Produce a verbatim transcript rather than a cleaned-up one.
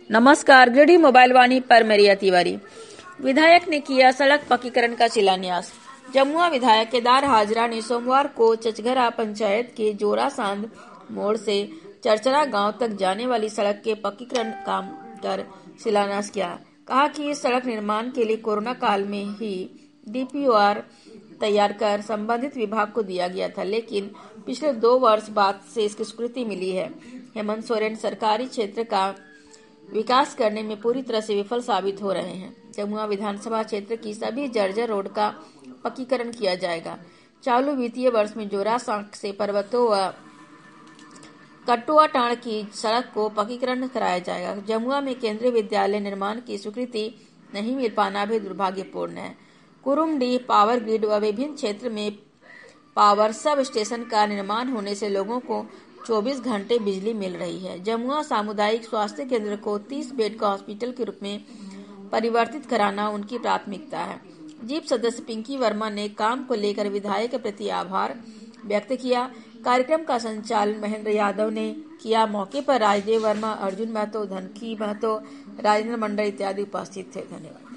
नमस्कार, गृह मोबाइल वाणी पर मेरिया तिवारी। विधायक ने किया सड़क पक्कीकरण का शिलान्यास। जमुआ विधायक केदार हाजरा ने सोमवार को चचघरा पंचायत के जोरासांद मोड़ से चरचरा गांव तक जाने वाली सड़क के पक्कीकरण काम कर शिलान्यास किया। कहा कि इस सड़क निर्माण के लिए कोरोना काल में ही डीपीआर तैयार कर संबंधित विभाग को दिया गया था, लेकिन पिछले दो वर्ष बाद से इसकी स्वीकृति मिली है। हेमंत सोरेन सरकारी क्षेत्र का विकास करने में पूरी तरह से विफल साबित हो रहे हैं। जमुआ विधानसभा क्षेत्र की सभी जर्जर रोड का पक्कीकरण किया जाएगा। चालू वित्तीय वर्ष में जोरासांग से पर्वतों व कटुआटांड़ की सड़क को पक्कीकरण कराया जाएगा। जमुआ में केंद्रीय विद्यालय निर्माण की स्वीकृति नहीं मिल पाना भी दुर्भाग्यपूर्ण है। कुरुमडीह पावर ग्रिड व विभिन्न क्षेत्र में पावर सब स्टेशन का निर्माण होने से लोगों को चौबीस घंटे बिजली मिल रही है। जमुआ सामुदायिक स्वास्थ्य केंद्र को तीस बेड का हॉस्पिटल के रूप में परिवर्तित कराना उनकी प्राथमिकता है। जीप सदस्य पिंकी वर्मा ने काम को लेकर विधायक के प्रति आभार व्यक्त किया। कार्यक्रम का संचालन महेंद्र यादव ने किया। मौके पर राजदेव वर्मा, अर्जुन महतो, धनकी महतो, राजेंद्र मंडल इत्यादि उपस्थित थे। धन्यवाद।